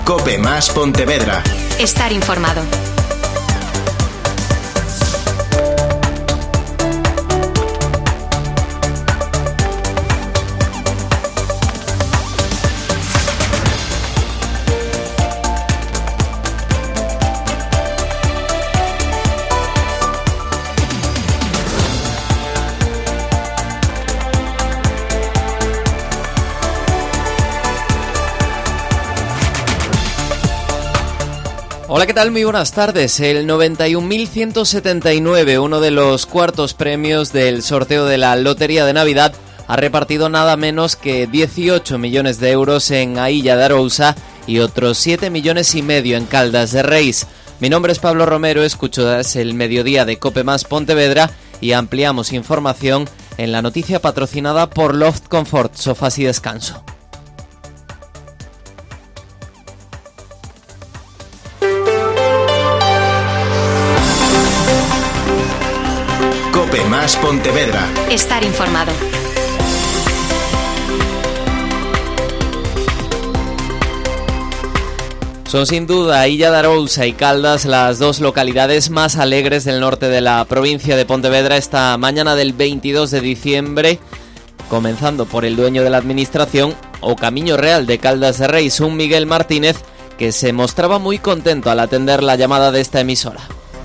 COPE más Pontevedra. Estar informado. Hola, ¿qué tal? Muy buenas tardes. El 91.179, uno de los cuartos premios del sorteo de la Lotería de Navidad, ha repartido nada menos que 18 millones de euros en Ailla de Arousa y otros 7,5 millones en Caldas de Reis. Mi nombre es Pablo Romero, escuchas el mediodía de COPE más Pontevedra y ampliamos información en la noticia patrocinada por Loft Comfort, sofás y descanso. COPE más Pontevedra. Estar informado. Son sin duda Ailla de Arousa y Caldas las dos localidades más alegres del norte de la provincia de Pontevedra esta mañana del 22 de diciembre, comenzando por el dueño de la administración o Camiño Real de Caldas de Reis, un Miguel Martínez, que se mostraba muy contento al atender la llamada de esta emisora.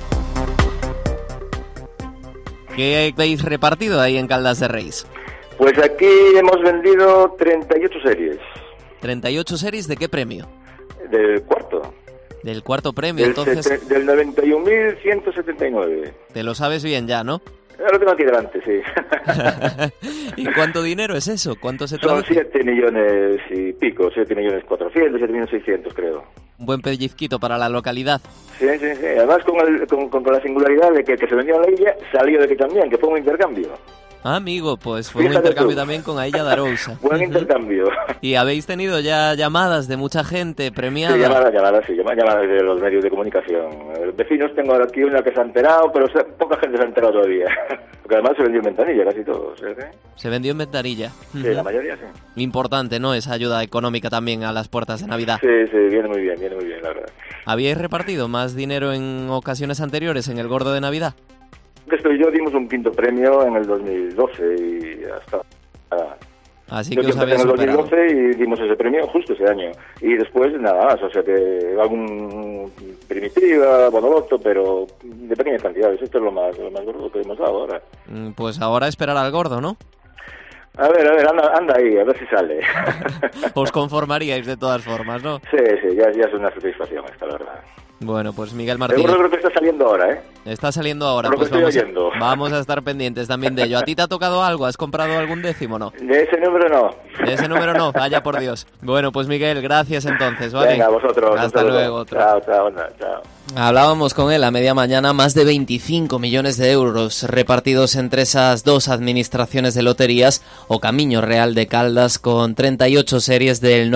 ¿Qué habéis repartido ahí en Caldas de Reis? Pues aquí hemos vendido 38 series. ¿38 series de qué premio? Del cuarto. Del cuarto premio, entonces... Del 91.179. Te lo sabes bien ya, ¿no? Ahora lo tengo aquí delante, sí. ¿Y cuánto dinero es eso? ¿Cuánto se Son traduce? 7 millones y pico, 7.400.000, 7.600.000 creo. Un buen pellizquito para la localidad. Sí. Además con la singularidad de que se vendió en la Illa, salió de aquí también, que fue un intercambio. Ah, amigo, pues fue Fíjate un intercambio tú. también con Ailla de Arousa. Buen intercambio. ¿Y habéis tenido ya llamadas de mucha gente premiada? Sí, llamadas de los medios de comunicación. Vecinos tengo ahora aquí una que se ha enterado, pero poca gente se ha enterado todavía. Porque además se vendió en ventanilla casi todo, ¿sí? Se vendió en ventanilla. Sí, la mayoría sí. Importante, ¿no? Esa ayuda económica también a las puertas de Navidad. Sí, viene muy bien, la verdad. ¿Habíais repartido más dinero en ocasiones anteriores en el gordo de Navidad? Esto y yo dimos un quinto premio en el 2012 y hasta... Así yo que os habéis en el superado. 2012 y dimos ese premio justo ese año. Y después nada más, o sea que algún primitiva, bonoloto, pero de pequeñas cantidades. Esto es lo más gordo que hemos dado ahora. Pues ahora esperar al gordo, ¿no? A ver, anda ahí, a ver si sale. Os conformaríais de todas formas, ¿no? Sí, ya es una satisfacción esta, la verdad. Bueno, pues Miguel El Martínez... gordo creo que está saliendo ahora, ¿eh? Está saliendo ahora, Por lo pues que estoy oyendo. vamos a estar pendientes también de ello. ¿A ti te ha tocado algo? ¿Has comprado algún décimo, no? De ese número no. De ese número no, vaya por Dios. Bueno, pues Miguel, gracias entonces, ¿vale? Venga, vosotros. Hasta luego. Chao. Hablábamos con él a media mañana, más de 25 millones de euros repartidos entre esas dos administraciones de loterías, o Camiño Real de Caldas con 38 series del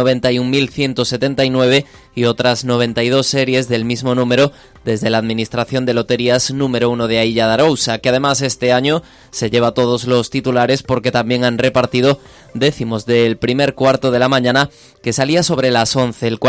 91.179 y otras 92 series del mismo número desde la Administración de Loterías número 1 de Ailla de Arousa, que además este año se lleva todos los titulares porque también han repartido décimos del primer cuarto de la mañana, que salía sobre las 11, el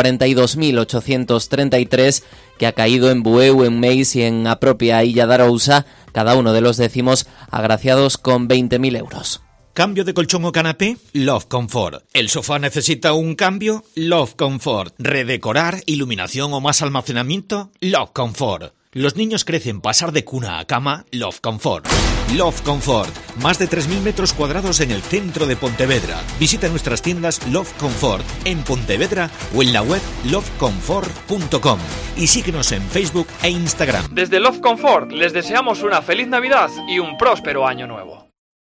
42.833, que ha caído en Bueu, en Meis y en la propia Ailla de Arousa, cada uno de los décimos agraciados con 20.000 euros. ¿Cambio de colchón o canapé? Love Comfort. ¿El sofá necesita un cambio? Love Comfort. ¿Redecorar, iluminación o más almacenamiento? Love Comfort. Los niños crecen, pasar de cuna a cama, Love Comfort. Love Comfort, más de 3.000 metros cuadrados en el centro de Pontevedra. Visita nuestras tiendas Love Comfort en Pontevedra o en la web lovecomfort.com y síguenos en Facebook e Instagram. Desde Love Comfort les deseamos una feliz Navidad y un próspero año nuevo.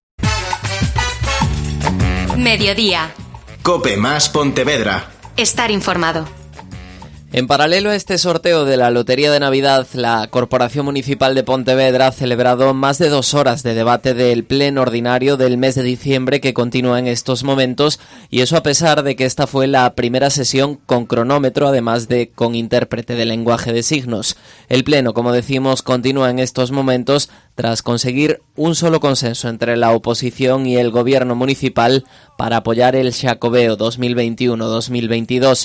Mediodía. COPE más Pontevedra. Estar informado. En paralelo a este sorteo de la Lotería de Navidad, la Corporación Municipal de Pontevedra ha celebrado más de 2 horas de debate del pleno ordinario del mes de diciembre que continúa en estos momentos, y eso a pesar de que esta fue la primera sesión con cronómetro, además de con intérprete de lenguaje de signos. El pleno, como decimos, continúa en estos momentos tras conseguir un solo consenso entre la oposición y el gobierno municipal para apoyar el Xacobeo 2021-2022.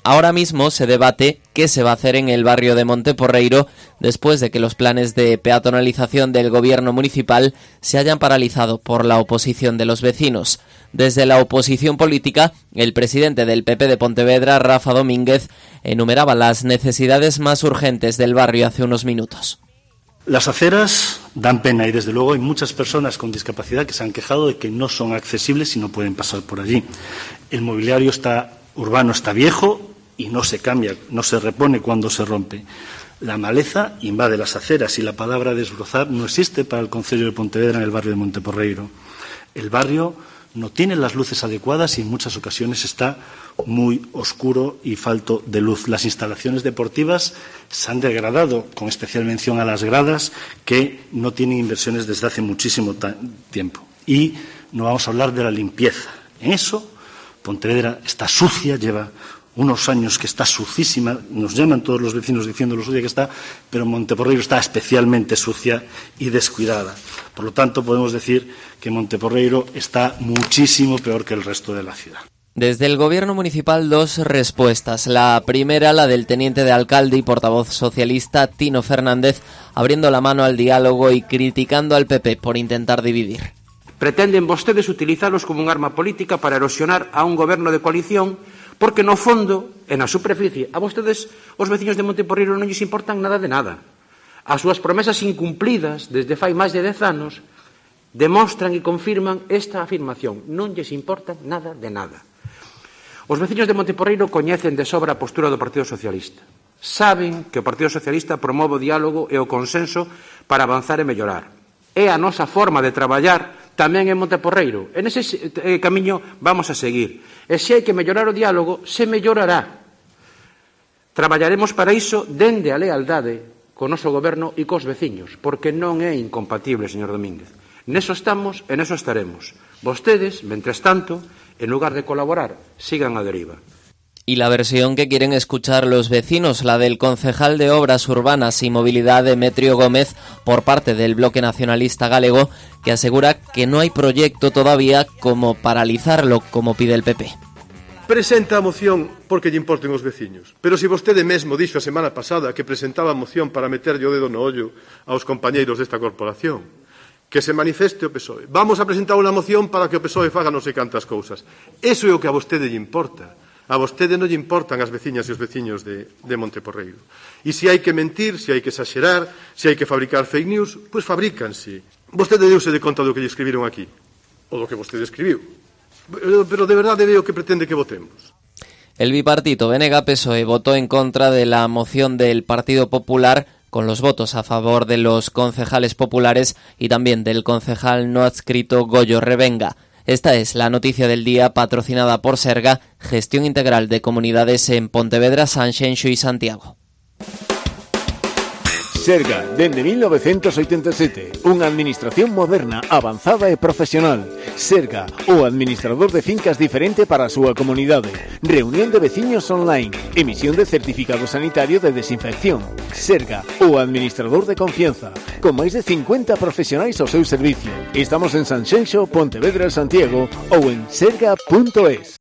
Ahora mismo se debate qué se va a hacer en el barrio de Monteporreiro después de que los planes de peatonalización del gobierno municipal se hayan paralizado por la oposición de los vecinos. Desde la oposición política, el presidente del PP de Pontevedra, Rafa Domínguez, enumeraba las necesidades más urgentes del barrio hace unos minutos. Las aceras dan pena y, desde luego, hay muchas personas con discapacidad que se han quejado de que no son accesibles y no pueden pasar por allí. El mobiliario urbano está viejo y no se cambia, no se repone cuando se rompe. La maleza invade las aceras y la palabra desbrozar no existe para el concello de Pontevedra en el barrio de Monteporreiro. El barrio no tiene las luces adecuadas y en muchas ocasiones está muy oscuro y falto de luz. Las instalaciones deportivas se han degradado, con especial mención a las gradas, que no tienen inversiones desde hace muchísimo tiempo. Y no vamos a hablar de la limpieza. En eso, Pontevedra está sucia, lleva unos años que está sucísima, nos llaman todos los vecinos diciendo lo sucia que está, pero Monteporreiro está especialmente sucia y descuidada. Por lo tanto, podemos decir que Monteporreiro está muchísimo peor que el resto de la ciudad. Desde el gobierno municipal, dos respuestas. La primera, la del teniente de alcalde y portavoz socialista Tino Fernández, abriendo la mano al diálogo y criticando al PP por intentar dividir. Pretenden vostedes utilizalos como un arma política para erosionar a un goberno de coalición, porque no fondo, en a superficie, a vostedes, os veciños de Monteporreiro, non lles importan nada de nada. As súas promesas incumplidas desde fai máis de 10 anos demostran e confirman esta afirmación. Non lles importa nada de nada. Os veciños de Monteporreiro coñecen de sobra a postura do Partido Socialista. Saben que o Partido Socialista promove o diálogo e o consenso para avanzar e mellorar. É a nosa forma de traballar tamén en Monteporreiro. En ese camiño vamos a seguir. E se hai que mellorar o diálogo, se mellorará. Traballaremos para iso dende a lealdade co noso goberno e cos veciños, porque non é incompatible, señor Domínguez. Neso estamos e neso estaremos. Vostedes, mentres tanto, en lugar de colaborar, sigan a deriva. Y la versión que quieren escuchar los vecinos, la del concejal de Obras Urbanas y Movilidad, Demetrio Gómez, por parte del Bloque Nacionalista Galego, que asegura que no hay proyecto todavía como paralizarlo, como pide el PP. Presenta a moción porque lle importen os veciños. Pero se vostede mesmo dixo a semana pasada que presentaba a moción para meterlle o dedo no ollo aos compañeiros desta corporación, que se manifeste o PSOE. Vamos a presentar unha moción para que o PSOE faga non sei cantas cousas. Eso é o que a vostede lle importa. A vostede non lle importan as veciñas e os veciños de Monteporreiro. E se hai que mentir, se hai que exagerar, se hai que fabricar fake news, pois fabrícanse. Vostede deuse de conta do que lle escribiron aquí, ou do que vostede escribiu. Pero de verdade veo que pretende que votemos. El bipartito BNG-PSOE votó en contra de la moción del Partido Popular, con los votos a favor de los concejales populares y también del concejal no adscrito Goyo Revenga. Esta es la noticia del día, patrocinada por Serga, Gestión Integral de Comunidades en Pontevedra, Sanxenxo y Santiago. Serga, dende 1987, unha administración moderna, avanzada e profesional. Serga, o administrador de fincas diferente para a súa comunidade. Reunión de veciños online, emisión de certificado sanitario de desinfección. Serga, o administrador de confianza, con máis de 50 profesionais ao seu servicio. Estamos en Sanxenxo, Pontevedra, Santiago ou en serga.es.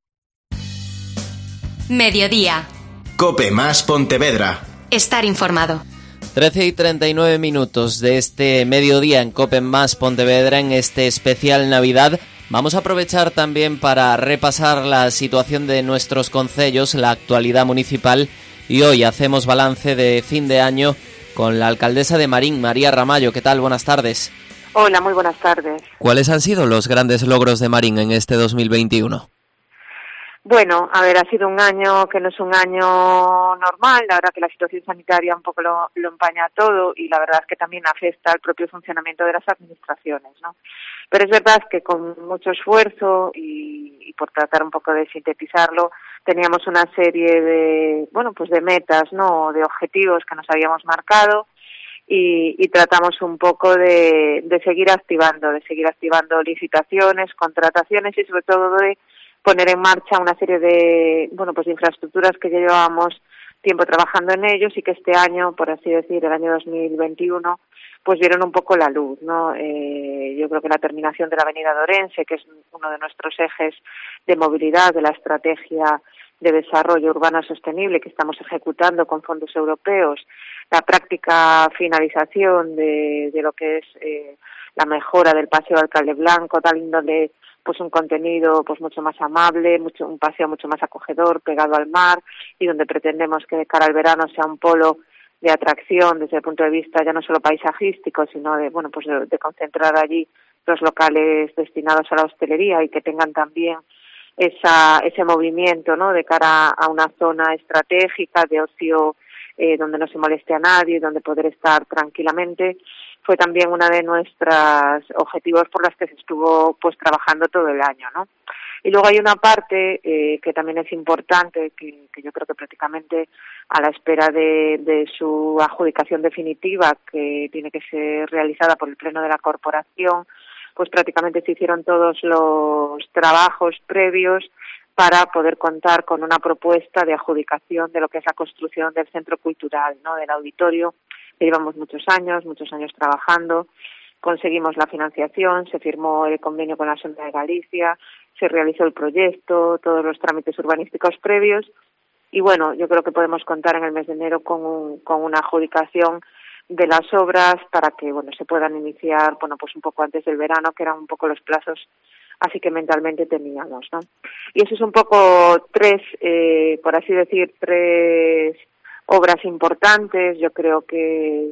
Mediodía. Cope más Pontevedra. Estar informado. 13:39 de este mediodía en Cope más Pontevedra, en este especial Navidad. Vamos a aprovechar también para repasar la situación de nuestros concellos, la actualidad municipal, y hoy hacemos balance de fin de año con la alcaldesa de Marín, María Ramallo. ¿Qué tal? Buenas tardes. Hola, muy buenas tardes. ¿Cuáles han sido los grandes logros de Marín en este 2021? Bueno, a ver, ha sido un año que no es un año normal, la verdad que la situación sanitaria un poco lo empaña todo y la verdad es que también afecta al propio funcionamiento de las administraciones, ¿no? Pero es verdad que con mucho esfuerzo y por tratar un poco de sintetizarlo, teníamos una serie de, bueno, pues de metas, ¿no?, de objetivos que nos habíamos marcado y tratamos un poco de seguir activando licitaciones, contrataciones y sobre todo de poner en marcha una serie de, bueno, pues de infraestructuras que ya llevábamos tiempo trabajando en ellos y que este año, por así decir, el año 2021, pues dieron un poco la luz, ¿no? Yo creo que la terminación de la avenida de Orense, que es uno de nuestros ejes de movilidad, de la estrategia de desarrollo urbano sostenible que estamos ejecutando con fondos europeos, la práctica finalización de lo que es la mejora del paseo Alcalde Blanco, dándole pues un contenido pues mucho más amable, un paseo mucho más acogedor, pegado al mar, y donde pretendemos que de cara al verano sea un polo de atracción desde el punto de vista ya no solo paisajístico, sino de concentrar allí los locales destinados a la hostelería y que tengan también ese movimiento, ¿no?, de cara a una zona estratégica de ocio donde no se moleste a nadie, donde poder estar tranquilamente. Fue también una de nuestros objetivos por las que se estuvo pues trabajando todo el año, ¿no? Y luego hay una parte que también es importante, que yo creo que prácticamente a la espera de su adjudicación definitiva, que tiene que ser realizada por el Pleno de la Corporación, pues prácticamente se hicieron todos los trabajos previos para poder contar con una propuesta de adjudicación de lo que es la construcción del centro cultural, ¿no?, del auditorio, que llevamos muchos años trabajando. Conseguimos la financiación, se firmó el convenio con la Xunta de Galicia, se realizó el proyecto, todos los trámites urbanísticos previos, y bueno, yo creo que podemos contar en el mes de enero con una adjudicación de las obras para que se puedan iniciar pues un poco antes del verano, que eran un poco los plazos así que mentalmente teníamos, ¿no? Y eso es un poco tres obras importantes. Yo creo que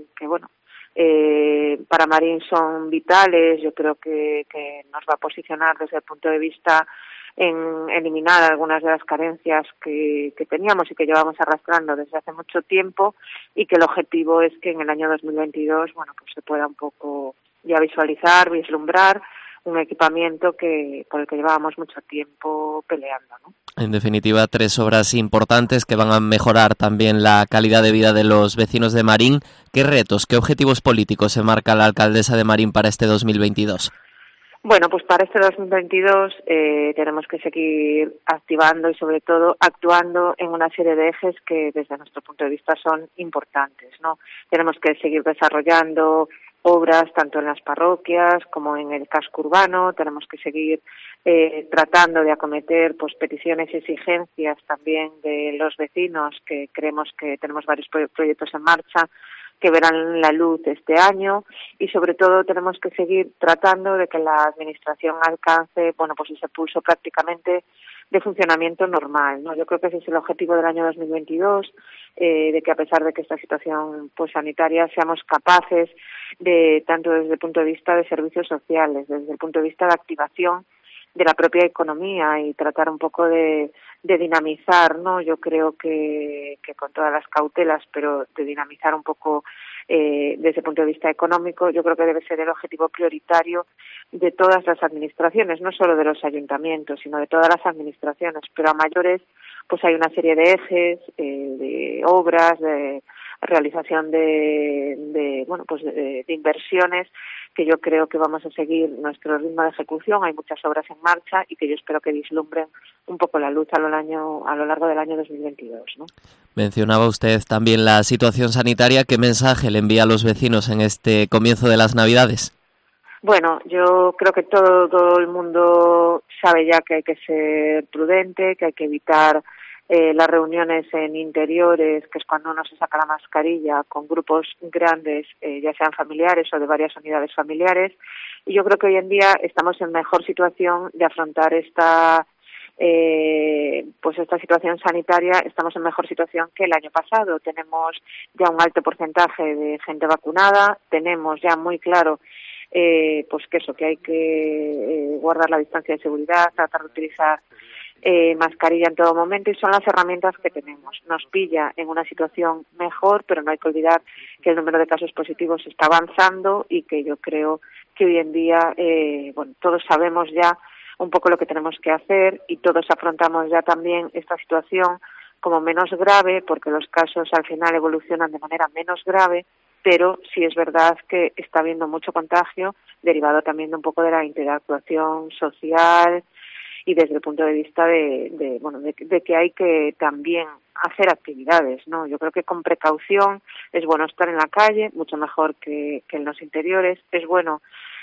para Marín son vitales. Yo creo que nos va a posicionar desde el punto de vista en eliminar algunas de las carencias que teníamos y que llevamos arrastrando desde hace mucho tiempo, y que el objetivo es que en el año 2022 pues se pueda un poco ya vislumbrar un equipamiento por el que llevábamos mucho tiempo peleando, ¿no? En definitiva, 3 obras importantes que van a mejorar también la calidad de vida de los vecinos de Marín. ¿Qué retos, qué objetivos políticos se marca la alcaldesa de Marín para este 2022? Bueno, pues para este 2022 tenemos que seguir activando y sobre todo actuando en una serie de ejes que desde nuestro punto de vista son importantes, ¿no? Tenemos que seguir desarrollando obras tanto en las parroquias como en el casco urbano. Tenemos que seguir tratando de acometer pues peticiones y exigencias también de los vecinos, que creemos que tenemos varios proyectos en marcha que verán la luz este año, y sobre todo tenemos que seguir tratando de que la administración alcance pues ese pulso prácticamente de funcionamiento normal, ¿no? Yo creo que ese es el objetivo del año 2022, de que a pesar de que esta situación pues sanitaria seamos capaces de, tanto desde el punto de vista de servicios sociales, desde el punto de vista de activación de la propia economía, y tratar un poco de dinamizar, ¿no? Yo creo que con todas las cautelas, pero de dinamizar un poco desde el punto de vista económico. Yo creo que debe ser el objetivo prioritario de todas las administraciones, no solo de los ayuntamientos, sino de todas las administraciones, pero a mayores pues hay una serie de ejes, de obras, de realización de inversiones, que yo creo que vamos a seguir nuestro ritmo de ejecución. Hay muchas obras en marcha y que yo espero que vislumbren un poco la luz a lo largo del año 2022, ¿no? Mencionaba usted también la situación sanitaria. ¿Qué mensaje le envía a los vecinos en este comienzo de las Navidades? Bueno, yo creo que todo el mundo sabe ya que hay que ser prudente, que hay que evitar las reuniones en interiores, que es cuando uno se saca la mascarilla, con grupos grandes, ya sean familiares o de varias unidades familiares. Y yo creo que hoy en día estamos en mejor situación de afrontar esta situación sanitaria. Estamos en mejor situación que el año pasado. Tenemos ya un alto porcentaje de gente vacunada, tenemos ya muy claro que hay que guardar la distancia de seguridad, tratar de utilizar mascarilla en todo momento, y son las herramientas que tenemos. Nos pilla en una situación mejor, pero no hay que olvidar que el número de casos positivos está avanzando, y que yo creo que hoy en día todos sabemos ya un poco lo que tenemos que hacer, y todos afrontamos ya también esta situación como menos grave, porque los casos al final evolucionan de manera menos grave, pero sí es verdad que está habiendo mucho contagio derivado también de un poco de la interactuación social, y desde el punto de vista de que hay que también hacer actividades, ¿no? Yo creo que con precaución es bueno estar en la calle, mucho mejor que en los interiores. Es bueno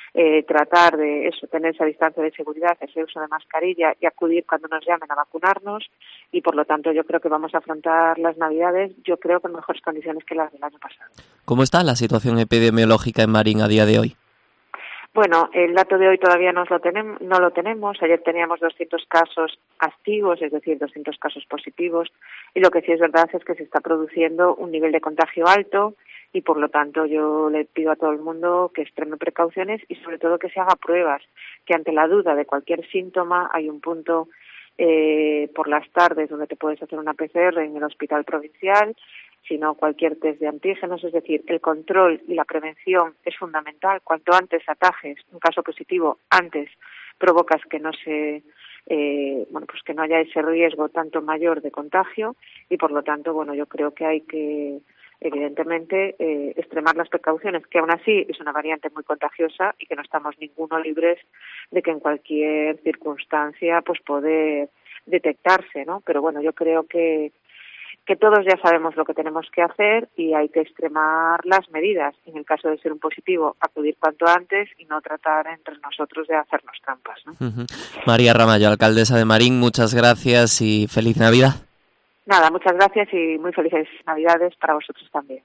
tratar de eso, tener esa distancia de seguridad, ese uso de mascarilla y acudir cuando nos llamen a vacunarnos, y por lo tanto yo creo que vamos a afrontar las Navidades, yo creo, con mejores condiciones que las del año pasado. ¿Cómo está la situación epidemiológica en Marín a día de hoy? Bueno, el dato de hoy todavía no lo tenemos. Ayer teníamos 200 casos activos, es decir, 200 casos positivos, y lo que sí es verdad es que se está produciendo un nivel de contagio alto, y por lo tanto yo le pido a todo el mundo que extreme precauciones y sobre todo que se haga pruebas, que ante la duda de cualquier síntoma hay un punto por las tardes donde te puedes hacer una PCR en el hospital provincial, sino cualquier test de antígenos, es decir, el control y la prevención es fundamental. Cuanto antes atajes un caso positivo, antes provocas que no se pues que no haya ese riesgo tanto mayor de contagio, y por lo tanto, bueno, yo creo que hay que evidentemente extremar las precauciones, que aún así es una variante muy contagiosa y que no estamos ninguno libres de que en cualquier circunstancia pues poder detectarse, ¿no? Pero bueno, yo creo que todos ya sabemos lo que tenemos que hacer y hay que extremar las medidas. En el caso de ser un positivo, acudir cuanto antes y no tratar entre nosotros de hacernos trampas, ¿no? María Ramallo, alcaldesa de Marín, muchas gracias y feliz Navidad. Nada, muchas gracias y muy felices Navidades para vosotros también.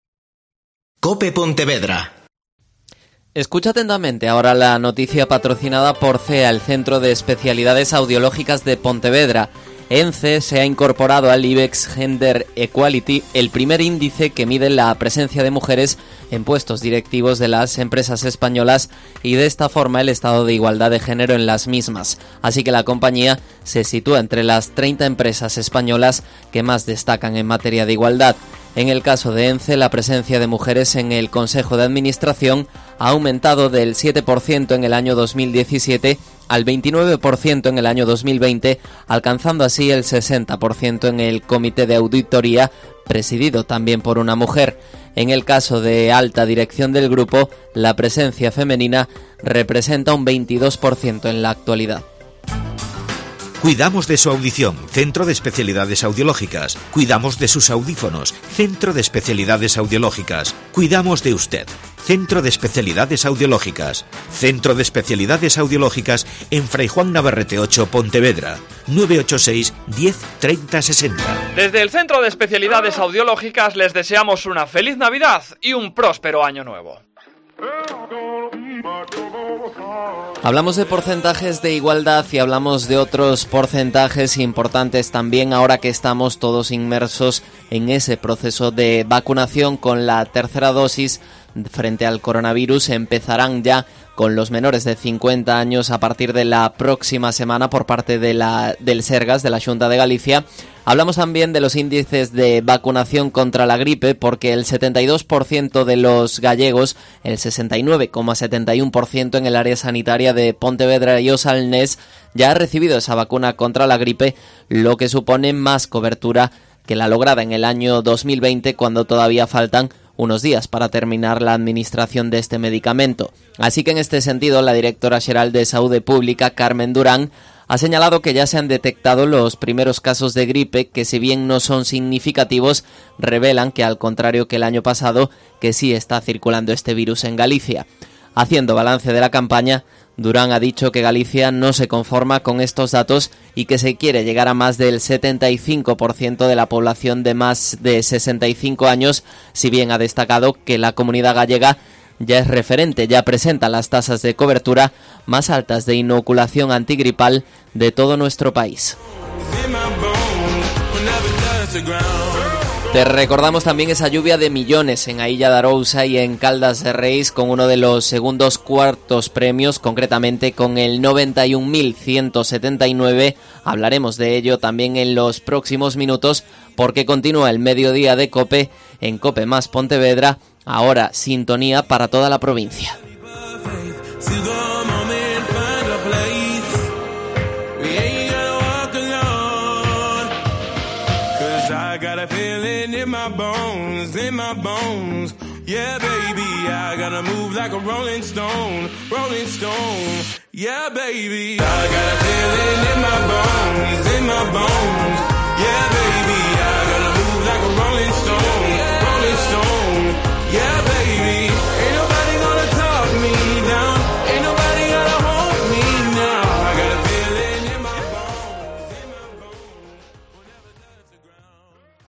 COPE Pontevedra. Escucha atentamente ahora la noticia patrocinada por CEA, el Centro de Especialidades Audiológicas de Pontevedra. ENCE se ha incorporado al IBEX Gender Equality, el primer índice que mide la presencia de mujeres en puestos directivos de las empresas españolas y de esta forma el estado de igualdad de género en las mismas. Así que la compañía se sitúa entre las 30 empresas españolas que más destacan en materia de igualdad. En el caso de ENCE, la presencia de mujeres en el Consejo de Administración ha aumentado del 7% en el año 2017 al 29% en el año 2020, alcanzando así el 60% en el Comité de Auditoría, presidido también por una mujer. En el caso de alta dirección del grupo, la presencia femenina representa un 22% en la actualidad. Cuidamos de su audición, Centro de Especialidades Audiológicas. Cuidamos de sus audífonos, Centro de Especialidades Audiológicas. Cuidamos de usted, Centro de Especialidades Audiológicas. Centro de Especialidades Audiológicas en Fray Juan Navarrete 8, Pontevedra. 986 10 30 60. Desde el Centro de Especialidades Audiológicas les deseamos una feliz Navidad y un próspero año nuevo. Hablamos de porcentajes de igualdad y hablamos de otros porcentajes importantes también ahora que estamos todos inmersos en ese proceso de vacunación con la tercera dosis frente al coronavirus. Empezarán ya con los menores de 50 años a partir de la próxima semana por parte del Sergas, de la Xunta de Galicia. Hablamos también de los índices de vacunación contra la gripe, porque el 72% de los gallegos, el 69,71% en el área sanitaria de Pontevedra y Osalnés, ya ha recibido esa vacuna contra la gripe, lo que supone más cobertura que la lograda en el año 2020, cuando todavía faltan unos días para terminar la administración de este medicamento. Así que en este sentido, la directora xeral de Saúde Pública, Carmen Durán, ha señalado que ya se han detectado los primeros casos de gripe que, si bien no son significativos, revelan que, al contrario que el año pasado, que sí está circulando este virus en Galicia. Haciendo balance de la campaña, Durán ha dicho que Galicia no se conforma con estos datos y que se quiere llegar a más del 75% de la población de más de 65 años, si bien ha destacado que la comunidad gallega ya es referente, ya presenta las tasas de cobertura más altas de inoculación antigripal de todo nuestro país. Te recordamos también esa lluvia de millones en Ailla de Arousa y en Caldas de Reis, con uno de los segundos cuartos premios, concretamente con el 91.179. Hablaremos de ello también en los próximos minutos, porque continúa el mediodía de COPE en COPE más Pontevedra. Ahora sintonía para toda la provincia. Yeah, baby, I gotta move like a rolling stone, rolling stone. Yeah, baby, I gotta